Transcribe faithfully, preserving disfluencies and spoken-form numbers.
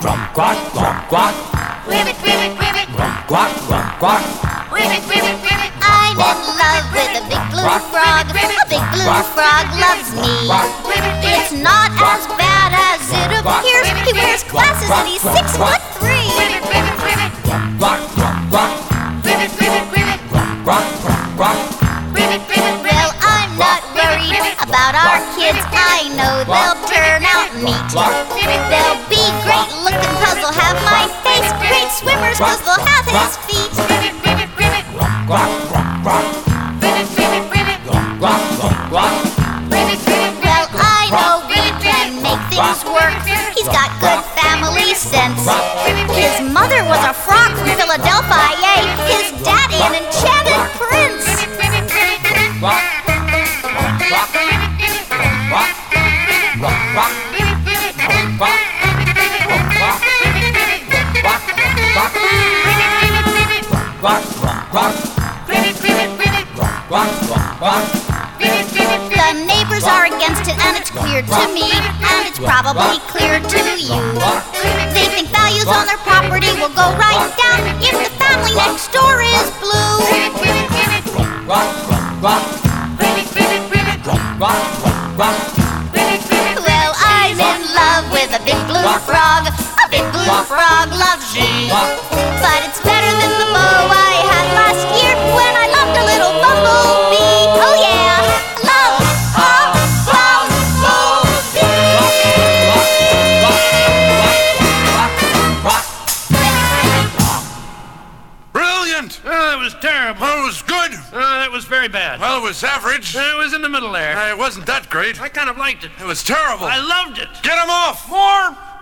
Quack, quack, quack. Ribbit, ribbit, ribbit. Quack, quack, quack. Ribbit, ribbit, ribbit. I'm in love with a big blue frog. A big blue frog loves me. It's not as bad as it appears. He wears glasses and he's six foot three. Quack, quack, quack. Ribbit, ribbit, ribbit. Quack, quack, quack. Ribbit, ribbit. Well, I'm not worried about our kids. I know they'll turn out neat. They'll be great looking cause they'll have my face. Great swimmers cause they'll have his feet. Ribbit, ribbit, ribbit. Quack, quack, quack. Ribbit, ribbit, ribbit. Quack, quack, quack. Ribbit, ribbit. Well, I know we can make things work. He's got good family sense. His mother was a frog from Philadelphia. His daddy an enchanted prince. Quack, quack, quack, quack, quack. Quack, quack, quack. Quack, quack, quack. The neighbors are against it and it's clear to me, and it's probably clear to you. They think values on their property will go right down if the family next door is blue. Quack, quack, quack. Quack, quack, quack. Well, I'm in love with a big blue frog. A big blue frog loves me. But it's better than the beau I had last year when I loved a little bumblebee. Oh yeah, love a bumblebee. Brilliant! Oh, that was terrible. Well, it was good. Oh, that was very bad. Well, it was average. It was in the middle there. Uh, it wasn't that great. I kind of liked it. It was terrible. I loved it. Get him off! More!